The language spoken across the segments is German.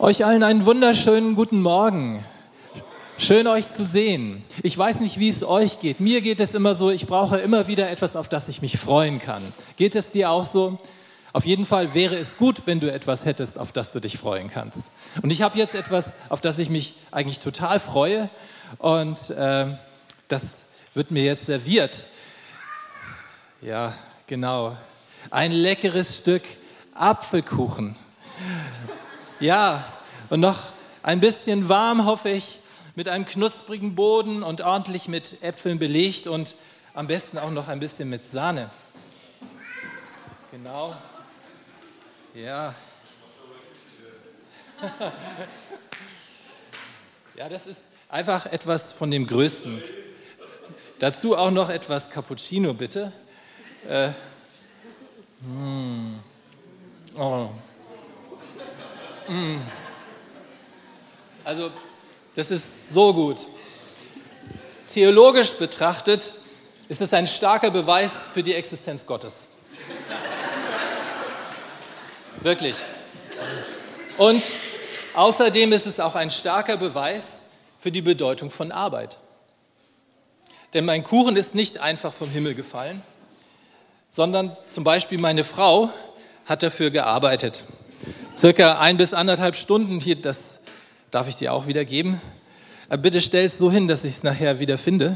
Euch allen einen wunderschönen guten Morgen. Schön, euch zu sehen. Ich weiß nicht, wie es euch geht. Mir geht es immer so, ich brauche immer wieder etwas, auf das ich mich freuen kann. Geht es dir auch so? Auf jeden Fall wäre es gut, wenn du etwas hättest, auf das du dich freuen kannst. Und ich habe jetzt etwas, auf das ich mich eigentlich total freue. Und das wird mir jetzt serviert. Ja, genau. Ein leckeres Stück Apfelkuchen. Ja, und noch ein bisschen warm, hoffe ich, mit einem knusprigen Boden und ordentlich mit Äpfeln belegt und am besten auch noch ein bisschen mit Sahne. Genau. Ja. Ja, das ist einfach etwas von dem Größten. Dazu auch noch etwas Cappuccino, bitte. Oh. Also, das ist so gut. Theologisch betrachtet ist es ein starker Beweis für die Existenz Gottes. Wirklich. Und außerdem ist es auch ein starker Beweis für die Bedeutung von Arbeit. Denn mein Kuchen ist nicht einfach vom Himmel gefallen, sondern zum Beispiel meine Frau hat dafür gearbeitet. Circa 1 bis 1,5 Stunden, hier, das darf ich dir auch wieder geben. Aber bitte stell es so hin, dass ich es nachher wieder finde.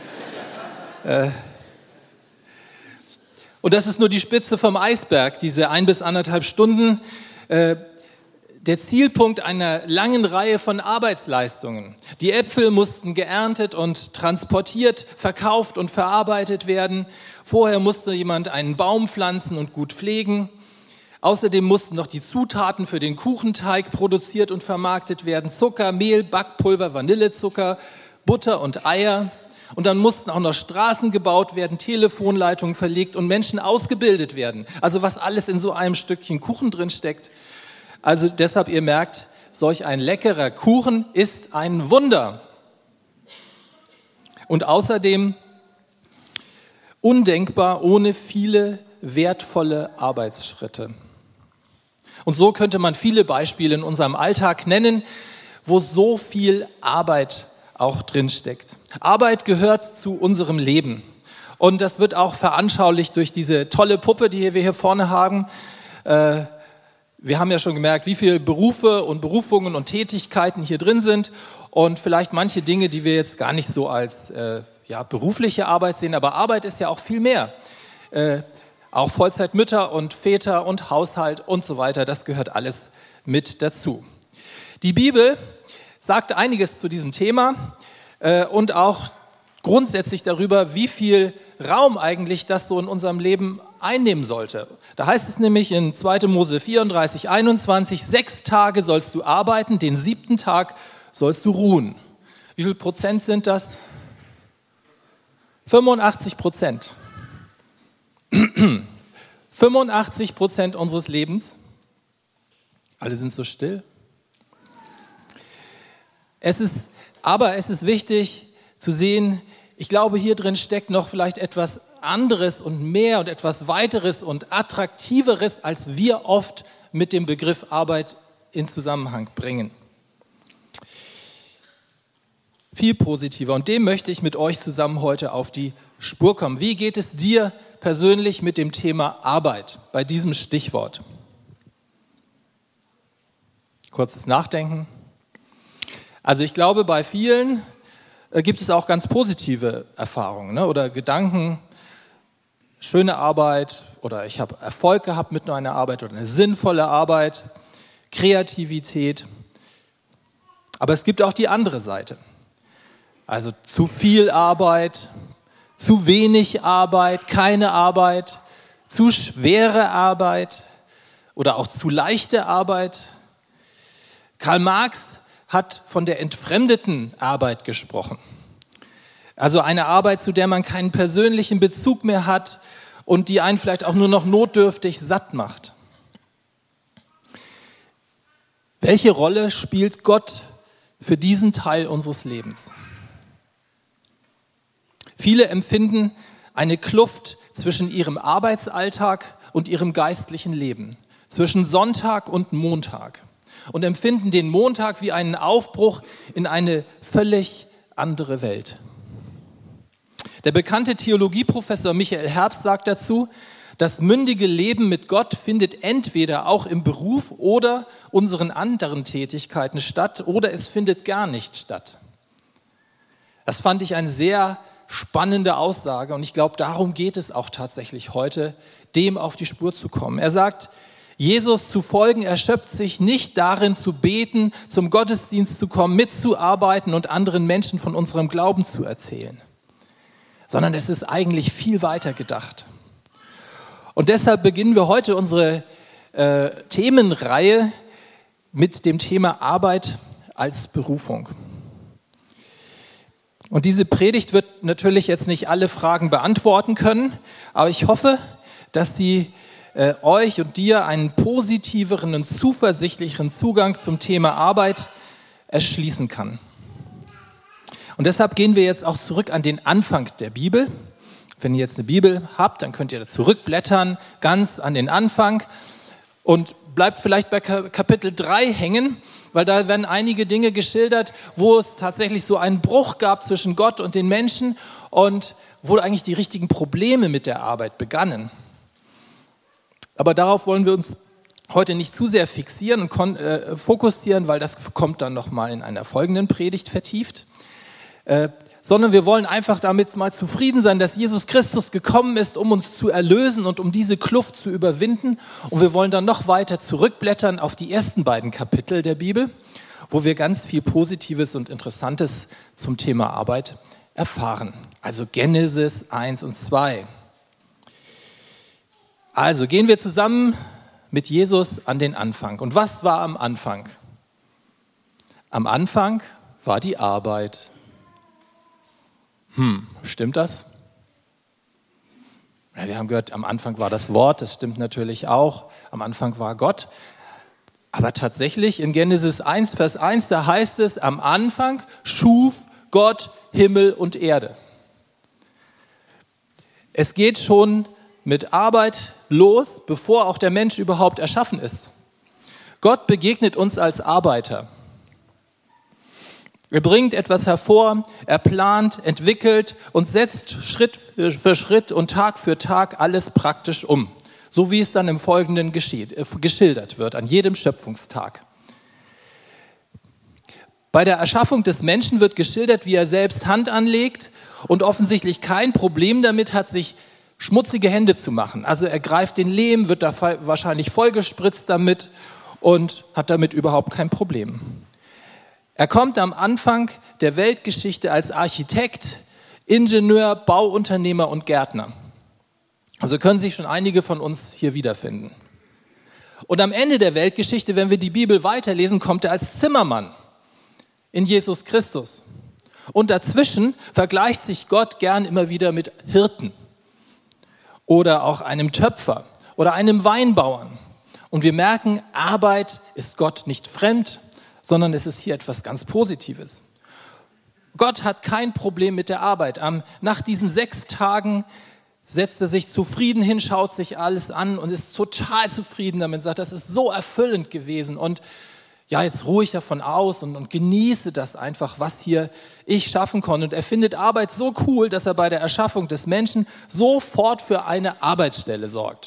Und das ist nur die Spitze vom Eisberg, diese 1 bis 1,5 Stunden. Der Zielpunkt einer langen Reihe von Arbeitsleistungen. Die Äpfel mussten geerntet und transportiert, verkauft und verarbeitet werden. Vorher musste jemand einen Baum pflanzen und gut pflegen. Außerdem mussten noch die Zutaten für den Kuchenteig produziert und vermarktet werden. Zucker, Mehl, Backpulver, Vanillezucker, Butter und Eier. Und dann mussten auch noch Straßen gebaut werden, Telefonleitungen verlegt und Menschen ausgebildet werden. Also was alles in so einem Stückchen Kuchen drin steckt. Also deshalb, ihr merkt, solch ein leckerer Kuchen ist ein Wunder. Und außerdem undenkbar ohne viele wertvolle Arbeitsschritte. Und so könnte man viele Beispiele in unserem Alltag nennen, wo so viel Arbeit auch drinsteckt. Arbeit gehört zu unserem Leben. Und das wird auch veranschaulicht durch diese tolle Puppe, die wir hier vorne haben. Wir haben ja schon gemerkt, wie viele Berufe und Berufungen und Tätigkeiten hier drin sind. Und vielleicht manche Dinge, die wir jetzt gar nicht so als berufliche Arbeit sehen. Aber Arbeit ist ja auch viel mehr. Auch Vollzeitmütter und Väter und Haushalt und so weiter, das gehört alles mit dazu. Die Bibel sagt einiges zu diesem Thema und auch grundsätzlich darüber, wie viel Raum eigentlich das so in unserem Leben einnehmen sollte. Da heißt es nämlich in 2. Mose 34, 21, 6 Tage sollst du arbeiten, den 7. Tag sollst du ruhen. Wie viel Prozent sind das? 85%. 85% unseres Lebens. Alle sind so still. Aber es ist wichtig zu sehen, ich glaube, hier drin steckt noch vielleicht etwas anderes und mehr und etwas weiteres und attraktiveres, als wir oft mit dem Begriff Arbeit in Zusammenhang bringen. Viel positiver. Und dem möchte ich mit euch zusammen heute auf die Spur kommen. Wie geht es dir persönlich mit dem Thema Arbeit bei diesem Stichwort? Kurzes Nachdenken. Also ich glaube, bei vielen gibt es auch ganz positive Erfahrungen, ne? Oder Gedanken, schöne Arbeit oder ich habe Erfolg gehabt mit einer Arbeit oder eine sinnvolle Arbeit, Kreativität. Aber es gibt auch die andere Seite. Also zu viel Arbeit, zu wenig Arbeit, keine Arbeit, zu schwere Arbeit oder auch zu leichte Arbeit. Karl Marx hat von der entfremdeten Arbeit gesprochen. Also eine Arbeit, zu der man keinen persönlichen Bezug mehr hat und die einen vielleicht auch nur noch notdürftig satt macht. Welche Rolle spielt Gott für diesen Teil unseres Lebens? Viele empfinden eine Kluft zwischen ihrem Arbeitsalltag und ihrem geistlichen Leben, zwischen Sonntag und Montag. und empfinden den Montag wie einen Aufbruch in eine völlig andere Welt. Der bekannte Theologieprofessor Michael Herbst sagt dazu, das mündige Leben mit Gott findet entweder auch im Beruf oder unseren anderen Tätigkeiten statt oder es findet gar nicht statt. Das fand ich eine sehr spannende Aussage und ich glaube, darum geht es auch tatsächlich heute, dem auf die Spur zu kommen. Er sagt, Jesus zu folgen erschöpft sich nicht darin zu beten, zum Gottesdienst zu kommen, mitzuarbeiten und anderen Menschen von unserem Glauben zu erzählen, sondern es ist eigentlich viel weiter gedacht. Und deshalb beginnen wir heute unsere Themenreihe mit dem Thema Arbeit als Berufung. Und diese Predigt wird natürlich jetzt nicht alle Fragen beantworten können, aber ich hoffe, dass sie euch und dir einen positiveren und zuversichtlicheren Zugang zum Thema Arbeit erschließen kann. Und deshalb gehen wir jetzt auch zurück an den Anfang der Bibel. Wenn ihr jetzt eine Bibel habt, dann könnt ihr da zurückblättern, ganz an den Anfang und bleibt vielleicht bei Kapitel 3 hängen, weil da werden einige Dinge geschildert, wo es tatsächlich so einen Bruch gab zwischen Gott und den Menschen und wo eigentlich die richtigen Probleme mit der Arbeit begannen. Aber darauf wollen wir uns heute nicht zu sehr fixieren und fokussieren, weil das kommt dann nochmal in einer folgenden Predigt vertieft. Sondern wir wollen einfach damit mal zufrieden sein, dass Jesus Christus gekommen ist, um uns zu erlösen und um diese Kluft zu überwinden. Und wir wollen dann noch weiter zurückblättern auf die ersten beiden Kapitel der Bibel, wo wir ganz viel Positives und Interessantes zum Thema Arbeit erfahren. Also Genesis 1 und 2. Also gehen wir zusammen mit Jesus an den Anfang. Und was war am Anfang? Am Anfang war die Arbeit. Stimmt das? Ja, wir haben gehört, am Anfang war das Wort, das stimmt natürlich auch. Am Anfang war Gott. Aber tatsächlich in Genesis 1, Vers 1, da heißt es, am Anfang schuf Gott Himmel und Erde. Es geht schon mit Arbeit los, bevor auch der Mensch überhaupt erschaffen ist. Gott begegnet uns als Arbeiter. Er bringt etwas hervor, er plant, entwickelt und setzt Schritt für Schritt und Tag für Tag alles praktisch um. So wie es dann im Folgenden geschildert wird, an jedem Schöpfungstag. Bei der Erschaffung des Menschen wird geschildert, wie er selbst Hand anlegt und offensichtlich kein Problem damit hat, sich schmutzige Hände zu machen. Also er greift den Lehm, wird da wahrscheinlich vollgespritzt damit und hat damit überhaupt kein Problem. Er kommt am Anfang der Weltgeschichte als Architekt, Ingenieur, Bauunternehmer und Gärtner. Also können sich schon einige von uns hier wiederfinden. Und am Ende der Weltgeschichte, wenn wir die Bibel weiterlesen, kommt er als Zimmermann in Jesus Christus. Und dazwischen vergleicht sich Gott gern immer wieder mit Hirten oder auch einem Töpfer oder einem Weinbauern. Und wir merken, Arbeit ist Gott nicht fremd, sondern es ist hier etwas ganz Positives. Gott hat kein Problem mit der Arbeit. Nach diesen 6 Tagen setzt er sich zufrieden hin, schaut sich alles an und ist total zufrieden damit, sagt, das ist so erfüllend gewesen und ja, jetzt ruhe ich davon aus und genieße das einfach, was hier ich schaffen konnte. Und er findet Arbeit so cool, dass er bei der Erschaffung des Menschen sofort für eine Arbeitsstelle sorgt.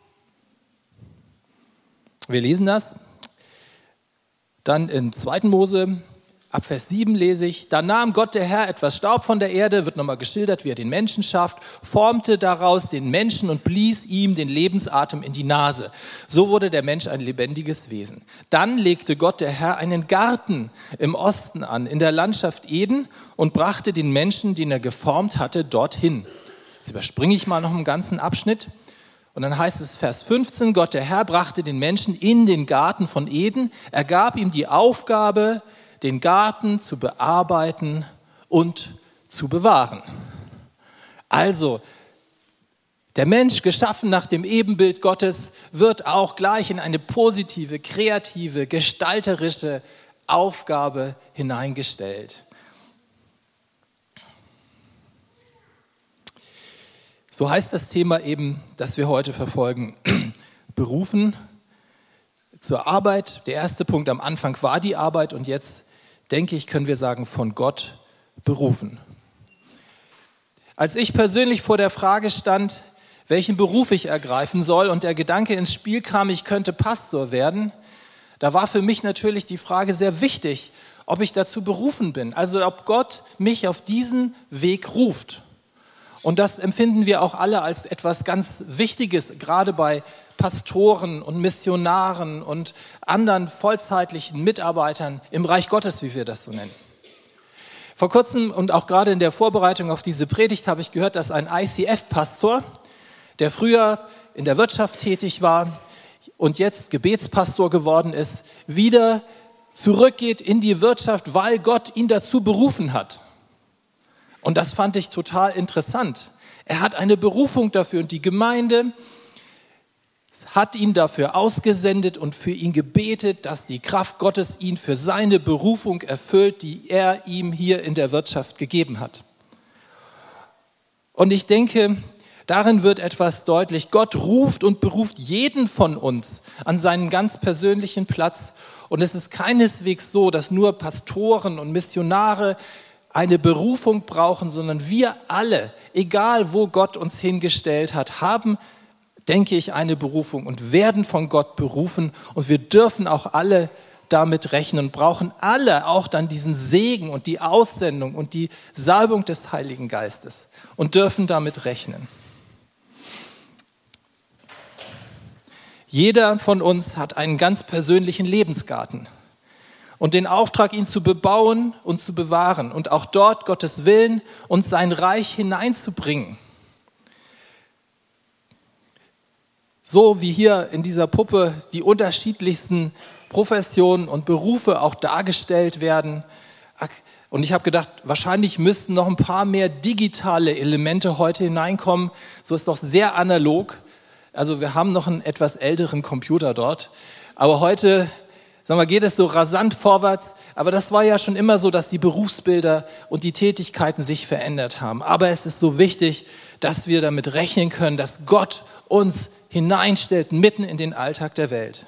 Wir lesen das. Dann in 2. Mose, ab Vers 7 lese ich, da nahm Gott der Herr etwas Staub von der Erde, wird nochmal geschildert, wie er den Menschen schafft, formte daraus den Menschen und blies ihm den Lebensatem in die Nase. So wurde der Mensch ein lebendiges Wesen. Dann legte Gott der Herr einen Garten im Osten an, in der Landschaft Eden und brachte den Menschen, den er geformt hatte, dorthin. Jetzt überspringe ich mal noch einen ganzen Abschnitt. Und dann heißt es, Vers 15, Gott der Herr brachte den Menschen in den Garten von Eden. Er gab ihm die Aufgabe, den Garten zu bearbeiten und zu bewahren. Also, der Mensch, geschaffen nach dem Ebenbild Gottes, wird auch gleich in eine positive, kreative, gestalterische Aufgabe hineingestellt. So heißt das Thema eben, das wir heute verfolgen, berufen, zur Arbeit. Der erste Punkt am Anfang war die Arbeit und jetzt, denke ich, können wir sagen, von Gott berufen. Als ich persönlich vor der Frage stand, welchen Beruf ich ergreifen soll und der Gedanke ins Spiel kam, ich könnte Pastor werden, da war für mich natürlich die Frage sehr wichtig, ob ich dazu berufen bin, also ob Gott mich auf diesen Weg ruft. Und das empfinden wir auch alle als etwas ganz Wichtiges, gerade bei Pastoren und Missionaren und anderen vollzeitlichen Mitarbeitern im Reich Gottes, wie wir das so nennen. Vor kurzem und auch gerade in der Vorbereitung auf diese Predigt habe ich gehört, dass ein ICF-Pastor, der früher in der Wirtschaft tätig war und jetzt Gebetspastor geworden ist, wieder zurückgeht in die Wirtschaft, weil Gott ihn dazu berufen hat. Und das fand ich total interessant. Er hat eine Berufung dafür und die Gemeinde hat ihn dafür ausgesendet und für ihn gebetet, dass die Kraft Gottes ihn für seine Berufung erfüllt, die er ihm hier in der Wirtschaft gegeben hat. Und ich denke, darin wird etwas deutlich. Gott ruft und beruft jeden von uns an seinen ganz persönlichen Platz. Und es ist keineswegs so, dass nur Pastoren und Missionare eine Berufung brauchen, sondern wir alle, egal wo Gott uns hingestellt hat, haben, denke ich, eine Berufung und werden von Gott berufen. Und wir dürfen auch alle damit rechnen und brauchen alle auch dann diesen Segen und die Aussendung und die Salbung des Heiligen Geistes und dürfen damit rechnen. Jeder von uns hat einen ganz persönlichen Lebensgarten und den Auftrag, ihn zu bebauen und zu bewahren und auch dort Gottes Willen und sein Reich hineinzubringen. So wie hier in dieser Puppe die unterschiedlichsten Professionen und Berufe auch dargestellt werden. Und ich habe gedacht, wahrscheinlich müssten noch ein paar mehr digitale Elemente heute hineinkommen. So ist doch sehr analog. Also wir haben noch einen etwas älteren Computer dort. Aber heute, sagen wir, geht es so rasant vorwärts. Aber das war ja schon immer so, dass die Berufsbilder und die Tätigkeiten sich verändert haben. Aber es ist so wichtig, dass wir damit rechnen können, dass Gott uns hineinstellt mitten in den Alltag der Welt.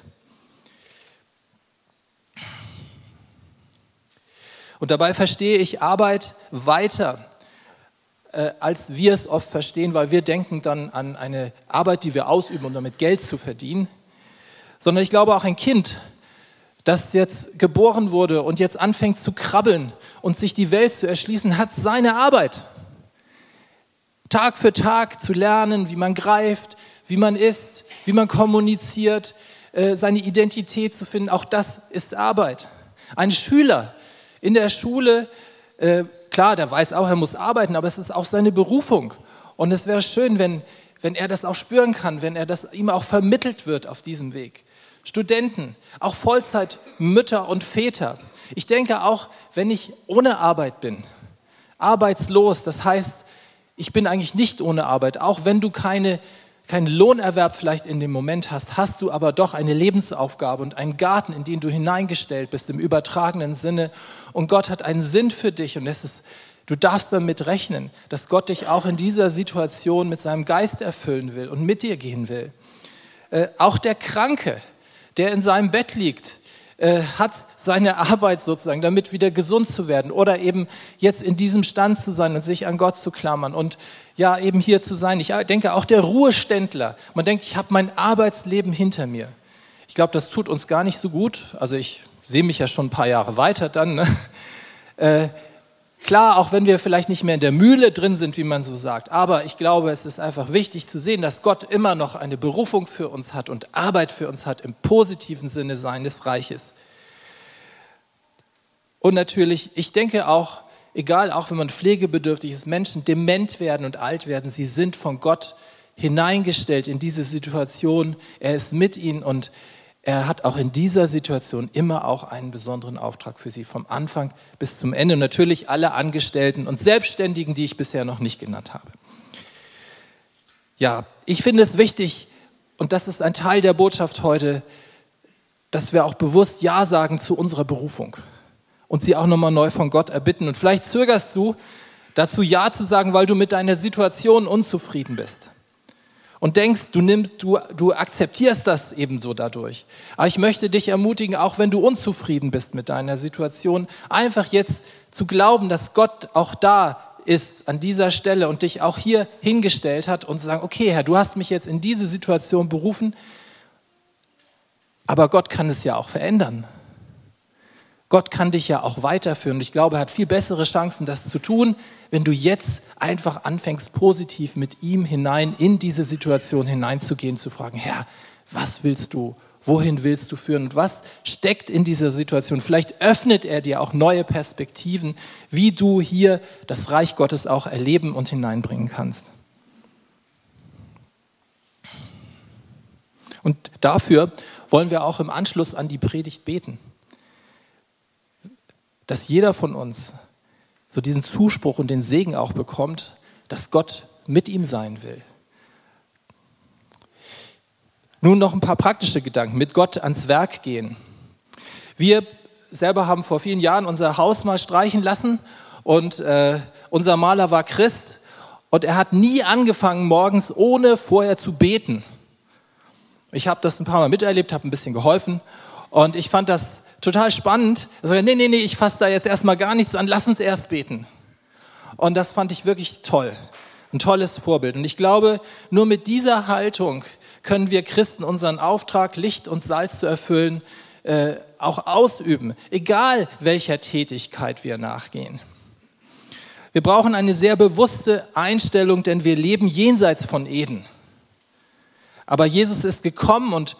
Und dabei verstehe ich Arbeit weiter, als wir es oft verstehen, weil wir denken dann an eine Arbeit, die wir ausüben, um damit Geld zu verdienen. Sondern ich glaube auch ein Kind, das jetzt geboren wurde und jetzt anfängt zu krabbeln und sich die Welt zu erschließen, hat seine Arbeit. Tag für Tag zu lernen, wie man greift, wie man isst, wie man kommuniziert, seine Identität zu finden, auch das ist Arbeit. Ein Schüler in der Schule, klar, der weiß auch, er muss arbeiten, aber es ist auch seine Berufung. Und es wäre schön, wenn er das auch spüren kann, wenn ihm auch vermittelt wird auf diesem Weg. Studenten, auch Vollzeitmütter und Väter. Ich denke auch, wenn ich ohne Arbeit bin, arbeitslos, das heißt, ich bin eigentlich nicht ohne Arbeit, auch wenn du keinen Lohnerwerb vielleicht in dem Moment hast, hast du aber doch eine Lebensaufgabe und einen Garten, in den du hineingestellt bist, im übertragenen Sinne. Und Gott hat einen Sinn für dich und du darfst damit rechnen, dass Gott dich auch in dieser Situation mit seinem Geist erfüllen will und mit dir gehen will. Auch der Kranke, der in seinem Bett liegt, hat seine Arbeit sozusagen, damit wieder gesund zu werden oder eben jetzt in diesem Stand zu sein und sich an Gott zu klammern und ja eben hier zu sein. Ich denke auch der Ruheständler, man denkt, ich habe mein Arbeitsleben hinter mir. Ich glaube, das tut uns gar nicht so gut. Also ich sehe mich ja schon ein paar Jahre weiter dann. Ne? Klar, auch wenn wir vielleicht nicht mehr in der Mühle drin sind, wie man so sagt, aber ich glaube, es ist einfach wichtig zu sehen, dass Gott immer noch eine Berufung für uns hat und Arbeit für uns hat im positiven Sinne seines Reiches. Und natürlich, ich denke auch, egal, auch wenn man pflegebedürftig ist, Menschen dement werden und alt werden, sie sind von Gott hineingestellt in diese Situation. Er ist mit ihnen und er hat auch in dieser Situation immer auch einen besonderen Auftrag für sie, vom Anfang bis zum Ende. Und natürlich alle Angestellten und Selbstständigen, die ich bisher noch nicht genannt habe. Ja, ich finde es wichtig, und das ist ein Teil der Botschaft heute, dass wir auch bewusst Ja sagen zu unserer Berufung und sie auch nochmal neu von Gott erbitten. Und vielleicht zögerst du dazu Ja zu sagen, weil du mit deiner Situation unzufrieden bist. und denkst, du akzeptierst das ebenso dadurch. Aber ich möchte dich ermutigen, auch wenn du unzufrieden bist mit deiner Situation, einfach jetzt zu glauben, dass Gott auch da ist an dieser Stelle und dich auch hier hingestellt hat und zu sagen, okay Herr, du hast mich jetzt in diese Situation berufen, aber Gott kann es ja auch verändern. Gott kann dich ja auch weiterführen. Und ich glaube, er hat viel bessere Chancen, das zu tun, wenn du jetzt einfach anfängst, positiv mit ihm hinein in diese Situation hineinzugehen, zu fragen, Herr, was willst du? Wohin willst du führen? Und was steckt in dieser Situation? Vielleicht öffnet er dir auch neue Perspektiven, wie du hier das Reich Gottes auch erleben und hineinbringen kannst. Und dafür wollen wir auch im Anschluss an die Predigt beten. Dass jeder von uns so diesen Zuspruch und den Segen auch bekommt, dass Gott mit ihm sein will. Nun noch ein paar praktische Gedanken, mit Gott ans Werk gehen. Wir selber haben vor vielen Jahren unser Haus mal streichen lassen und unser Maler war Christ und er hat nie angefangen morgens, ohne vorher zu beten. Ich habe das ein paar Mal miterlebt, habe ein bisschen geholfen und ich fand das total spannend. Er sagte, nee, ich fasse da jetzt erstmal gar nichts an, lass uns erst beten. Und das fand ich wirklich toll, ein tolles Vorbild. Und ich glaube, nur mit dieser Haltung können wir Christen unseren Auftrag, Licht und Salz zu erfüllen, auch ausüben, egal welcher Tätigkeit wir nachgehen. Wir brauchen eine sehr bewusste Einstellung, denn wir leben jenseits von Eden. Aber Jesus ist gekommen und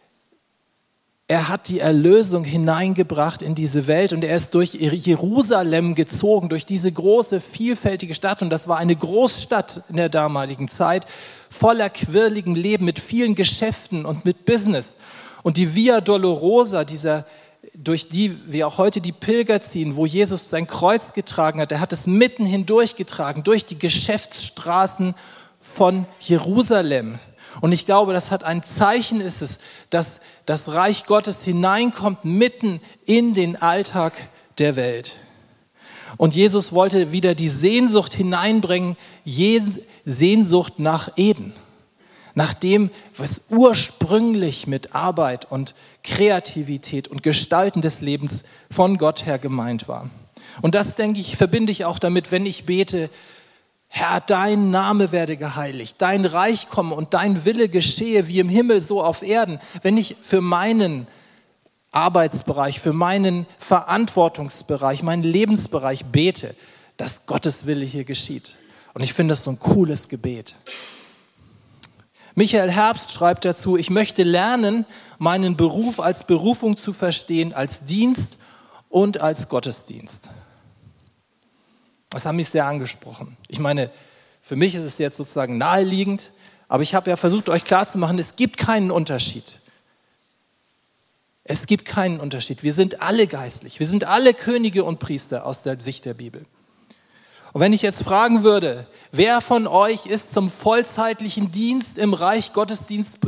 er hat die Erlösung hineingebracht in diese Welt und er ist durch Jerusalem gezogen, durch diese große, vielfältige Stadt. Und das war eine Großstadt in der damaligen Zeit, voller quirligem Leben, mit vielen Geschäften und mit Business. Und die Via Dolorosa, durch die wir auch heute die Pilger ziehen, wo Jesus sein Kreuz getragen hat, er hat es mitten hindurch getragen, durch die Geschäftsstraßen von Jerusalem. Und ich glaube, das hat ein Zeichen, ist es, dass das Reich Gottes hineinkommt mitten in den Alltag der Welt. Und Jesus wollte wieder die Sehnsucht hineinbringen, Sehnsucht nach Eden, nach dem, was ursprünglich mit Arbeit und Kreativität und Gestalten des Lebens von Gott her gemeint war. Und das, denke ich, verbinde ich auch damit, wenn ich bete, Herr, dein Name werde geheiligt, dein Reich komme und dein Wille geschehe wie im Himmel, so auf Erden. Wenn ich für meinen Arbeitsbereich, für meinen Verantwortungsbereich, meinen Lebensbereich bete, dass Gottes Wille hier geschieht. Und ich finde das so ein cooles Gebet. Michael Herbst schreibt dazu, ich möchte lernen, meinen Beruf als Berufung zu verstehen, als Dienst und als Gottesdienst. Das hat mich sehr angesprochen. Ich meine, für mich ist es jetzt sozusagen naheliegend, aber ich habe ja versucht, euch klarzumachen, es gibt keinen Unterschied. Es gibt keinen Unterschied. Wir sind alle geistlich. Wir sind alle Könige und Priester aus der Sicht der Bibel. Und wenn ich jetzt fragen würde, wer von euch ist zum vollzeitlichen Dienst im Reich Gottes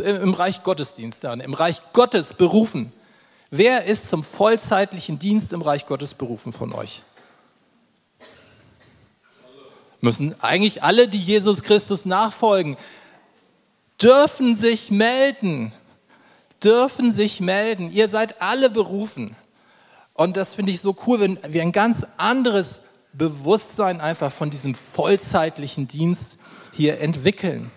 berufen? Wer ist zum vollzeitlichen Dienst im Reich Gottes berufen von euch? Müssen eigentlich alle, die Jesus Christus nachfolgen, dürfen sich melden. Ihr seid alle berufen. Und das finde ich so cool, wenn wir ein ganz anderes Bewusstsein einfach von diesem vollzeitlichen Dienst hier entwickeln.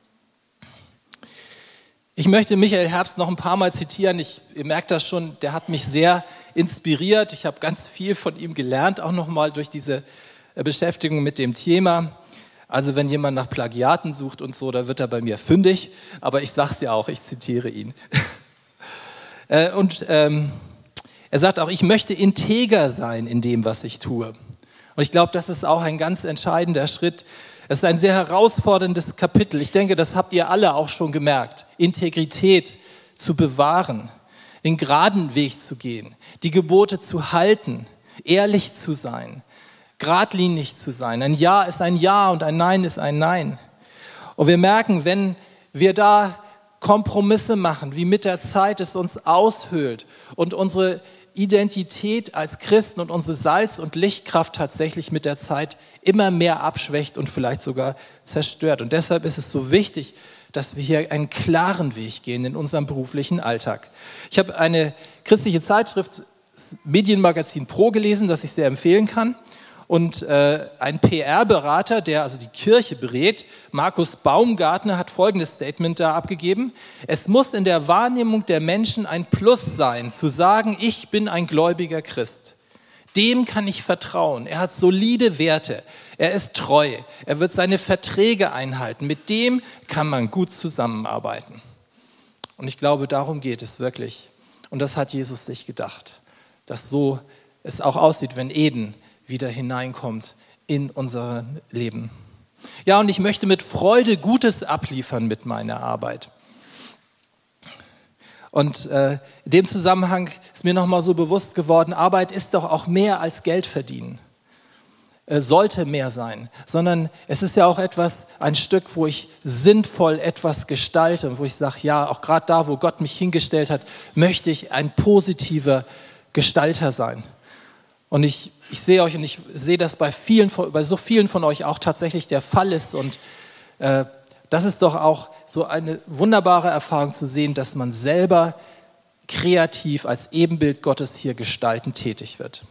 Ich möchte Michael Herbst noch ein paar Mal zitieren. Ihr merkt das schon, der hat mich sehr inspiriert. Ich habe ganz viel von ihm gelernt, auch nochmal durch diese Beschäftigung mit dem Thema. Also wenn jemand nach Plagiaten sucht und so, da wird er bei mir fündig. Aber ich sage es ja auch, ich zitiere ihn. Er sagt auch, ich möchte integer sein in dem, was ich tue. Und ich glaube, das ist auch ein ganz entscheidender Schritt. Es ist ein sehr herausforderndes Kapitel. Ich denke, das habt ihr alle auch schon gemerkt. Integrität zu bewahren, den geraden Weg zu gehen, die Gebote zu halten, ehrlich zu sein, geradlinig zu sein. Ein Ja ist ein Ja und ein Nein ist ein Nein. Und wir merken, wenn wir da Kompromisse machen, wie mit der Zeit es uns aushöhlt und unsere Identität als Christen und unsere Salz- und Lichtkraft tatsächlich mit der Zeit immer mehr abschwächt und vielleicht sogar zerstört. Und deshalb ist es so wichtig, dass wir hier einen klaren Weg gehen in unserem beruflichen Alltag. Ich habe eine christliche Zeitschrift, das Medienmagazin Pro, gelesen, das ich sehr empfehlen kann. Und ein PR-Berater, der also die Kirche berät, Markus Baumgartner, hat folgendes Statement da abgegeben: Es muss in der Wahrnehmung der Menschen ein Plus sein, zu sagen, ich bin ein gläubiger Christ. Dem kann ich vertrauen. Er hat solide Werte. Er ist treu. Er wird seine Verträge einhalten. Mit dem kann man gut zusammenarbeiten. Und ich glaube, darum geht es wirklich. Und das hat Jesus sich gedacht, dass so es auch aussieht, wenn Eden wieder hineinkommt in unser Leben. Ja, und ich möchte mit Freude Gutes abliefern mit meiner Arbeit. Und in dem Zusammenhang ist mir nochmal so bewusst geworden, Arbeit ist doch auch mehr als Geld verdienen. Sollte mehr sein, sondern es ist ja auch ein Stück, wo ich sinnvoll etwas gestalte, wo ich sage, ja, auch gerade da, wo Gott mich hingestellt hat, möchte ich ein positiver Gestalter sein. Und ich sehe euch und ich sehe, dass bei so vielen von euch auch tatsächlich der Fall ist. Und das ist doch auch so eine wunderbare Erfahrung zu sehen, dass man selber kreativ als Ebenbild Gottes hier gestaltend tätig wird.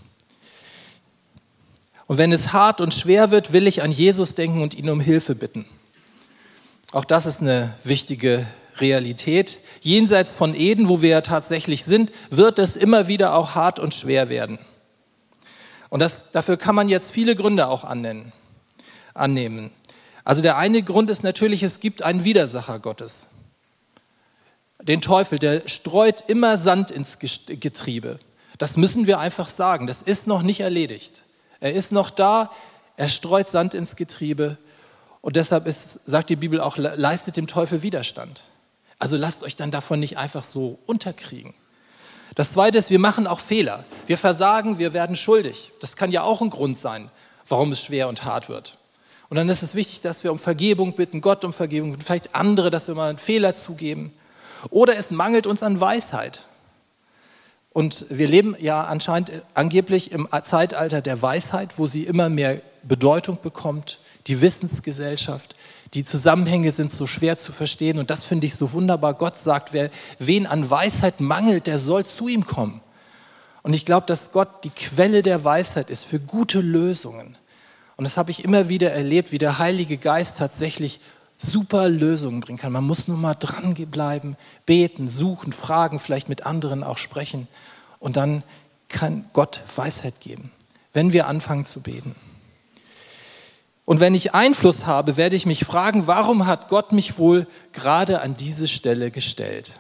Und wenn es hart und schwer wird, will ich an Jesus denken und ihn um Hilfe bitten. Auch das ist eine wichtige Realität. Jenseits von Eden, wo wir ja tatsächlich sind, wird es immer wieder auch hart und schwer werden. Und dafür kann man jetzt viele Gründe auch annehmen. Also der eine Grund ist natürlich, es gibt einen Widersacher Gottes. Den Teufel, der streut immer Sand ins Getriebe. Das müssen wir einfach sagen. Das ist noch nicht erledigt. Er ist noch da, er streut Sand ins Getriebe. Und deshalb sagt die Bibel auch, leistet dem Teufel Widerstand. Also lasst euch dann davon nicht einfach so unterkriegen. Das Zweite ist, wir machen auch Fehler. Wir versagen, wir werden schuldig. Das kann ja auch ein Grund sein, warum es schwer und hart wird. Und dann ist es wichtig, dass wir um Vergebung bitten, Gott um Vergebung bitten, vielleicht andere, dass wir mal einen Fehler zugeben. Oder es mangelt uns an Weisheit. Und wir leben ja angeblich im Zeitalter der Weisheit, wo sie immer mehr Bedeutung bekommt, die Wissensgesellschaft. Die Zusammenhänge sind so schwer zu verstehen und das finde ich so wunderbar. Gott sagt, wen an Weisheit mangelt, der soll zu ihm kommen. Und ich glaube, dass Gott die Quelle der Weisheit ist für gute Lösungen. Und das habe ich immer wieder erlebt, wie der Heilige Geist tatsächlich super Lösungen bringen kann. Man muss nur mal dran bleiben, beten, suchen, fragen, vielleicht mit anderen auch sprechen. Und dann kann Gott Weisheit geben, wenn wir anfangen zu beten. Und wenn ich Einfluss habe, werde ich mich fragen, warum hat Gott mich wohl gerade an diese Stelle gestellt?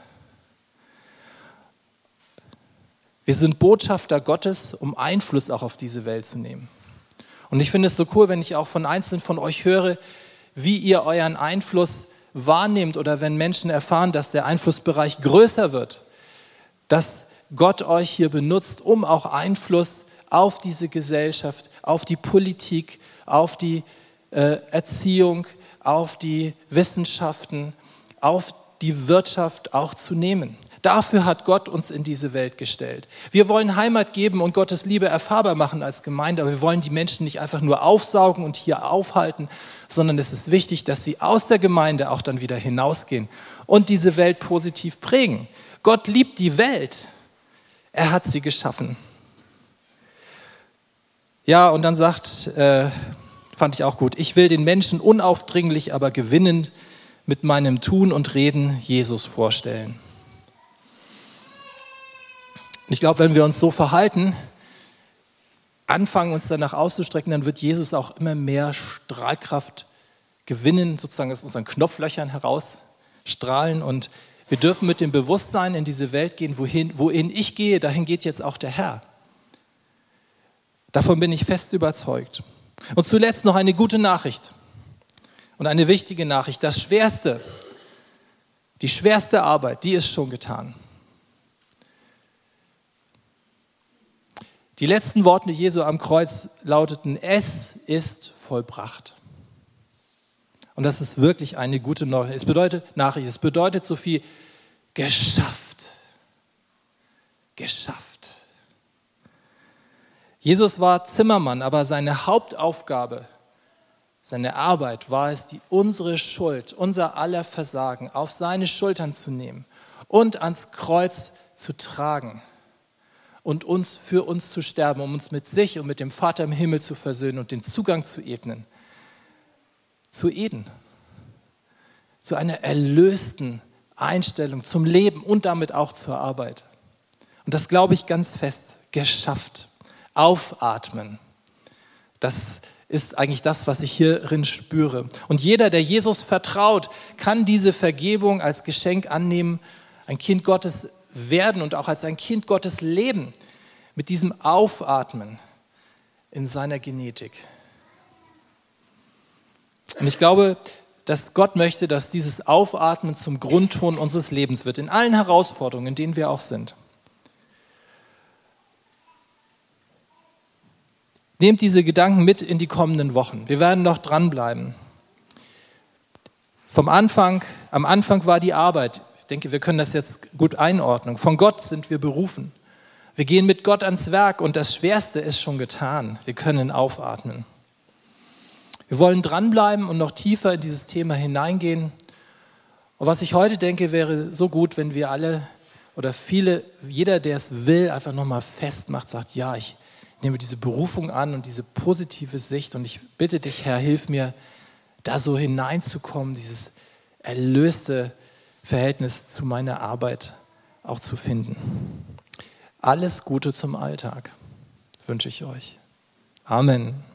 Wir sind Botschafter Gottes, um Einfluss auch auf diese Welt zu nehmen. Und ich finde es so cool, wenn ich auch von Einzelnen von euch höre, wie ihr euren Einfluss wahrnehmt oder wenn Menschen erfahren, dass der Einflussbereich größer wird, dass Gott euch hier benutzt, um auch Einfluss auf diese Gesellschaft, auf die Politik, auf die Erziehung, auf die Wissenschaften, auf die Wirtschaft auch zu nehmen. Dafür hat Gott uns in diese Welt gestellt. Wir wollen Heimat geben und Gottes Liebe erfahrbar machen als Gemeinde, aber wir wollen die Menschen nicht einfach nur aufsaugen und hier aufhalten, sondern es ist wichtig, dass sie aus der Gemeinde auch dann wieder hinausgehen und diese Welt positiv prägen. Gott liebt die Welt. Er hat sie geschaffen. Ja, und dann fand ich auch gut, ich will den Menschen unaufdringlich, aber gewinnend mit meinem Tun und Reden Jesus vorstellen. Ich glaube, wenn wir uns so verhalten, anfangen uns danach auszustrecken, dann wird Jesus auch immer mehr Strahlkraft gewinnen, sozusagen aus unseren Knopflöchern herausstrahlen. Und wir dürfen mit dem Bewusstsein in diese Welt gehen, wohin ich gehe, dahin geht jetzt auch der Herr. Davon bin ich fest überzeugt. Und zuletzt noch eine gute Nachricht und eine wichtige Nachricht. Die schwerste Arbeit, die ist schon getan. Die letzten Worte Jesu am Kreuz lauteten, es ist vollbracht. Und das ist wirklich eine gute Nachricht. Es bedeutet so viel, geschafft. Geschafft. Jesus war Zimmermann, aber seine Hauptaufgabe seine Arbeit war es, die unsere Schuld, unser aller Versagen auf seine Schultern zu nehmen und ans Kreuz zu tragen und für uns zu sterben, um uns mit sich und mit dem Vater im Himmel zu versöhnen und den Zugang zu ebnen. Zu Eden. Zu einer erlösten Einstellung zum Leben und damit auch zur Arbeit. Und das glaube ich ganz fest, geschafft. Aufatmen. Das ist eigentlich das, was ich hierin spüre. Und jeder, der Jesus vertraut, kann diese Vergebung als Geschenk annehmen, ein Kind Gottes werden und auch als ein Kind Gottes leben, mit diesem Aufatmen in seiner Genetik. Und ich glaube, dass Gott möchte, dass dieses Aufatmen zum Grundton unseres Lebens wird, in allen Herausforderungen, in denen wir auch sind. Nehmt diese Gedanken mit in die kommenden Wochen. Wir werden noch dranbleiben. Am Anfang war die Arbeit. Ich denke, wir können das jetzt gut einordnen. Von Gott sind wir berufen. Wir gehen mit Gott ans Werk und das Schwerste ist schon getan. Wir können aufatmen. Wir wollen dranbleiben und noch tiefer in dieses Thema hineingehen. Und was ich heute denke, wäre so gut, wenn wir alle oder viele, jeder, der es will, einfach nochmal festmacht, sagt, ja, ich nehme diese Berufung an und diese positive Sicht und ich bitte dich, Herr, hilf mir, da so hineinzukommen, dieses erlöste Verhältnis zu meiner Arbeit auch zu finden. Alles Gute zum Alltag wünsche ich euch. Amen.